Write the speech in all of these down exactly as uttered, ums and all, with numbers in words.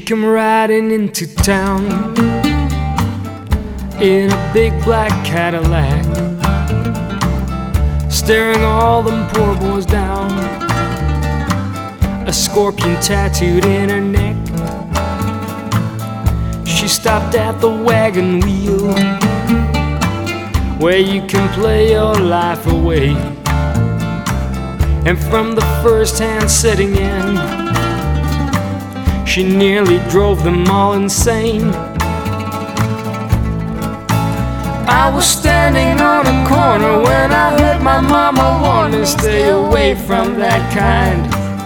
come riding into town in a big black Cadillac, staring all them poor boys down, a scorpion tattooed in her neck. She stopped at the wagon wheel, where you can play your life away. And from the first hand setting in, she nearly drove them all insane. I was standing on a corner when I heard my mama warn me, stay away from that kind.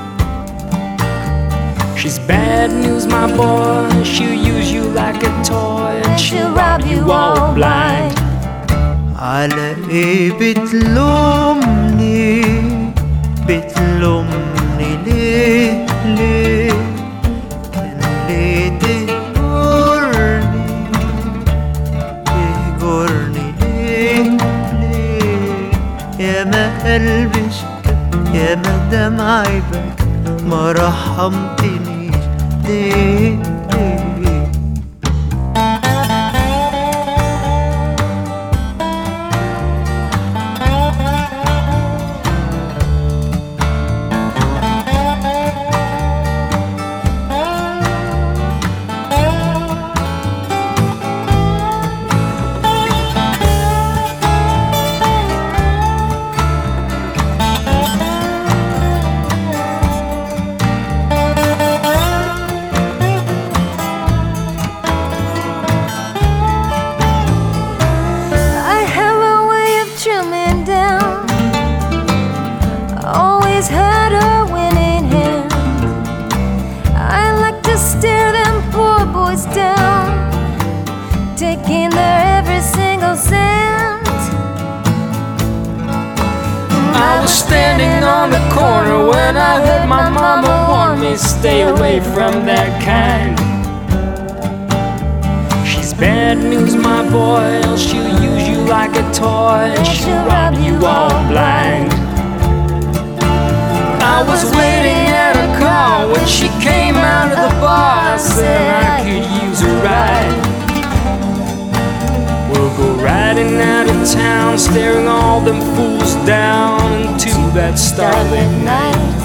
She's bad news, my boy. She'll use you like a toy, and she'll rob you all blind. على ايه بتلومني بتلومني ليه ليه كان ليه تهجرني تهجرني ليه ليه يا ما قلبي اشتاق يا ما دمعي بكى ما رحمتنيش ليه ليه. Had a winning hand. I like to stare them poor boys down, taking their every single cent. I was standing on the corner when I heard my mama warn me, stay away from that kind. She's bad news, my boy, else she'll use you like a toy, and she'll rob you all blind. I was waiting at her car when she came out of the bar. I said I could use a ride. We'll go riding out of town, staring all them fools down into that starlit night.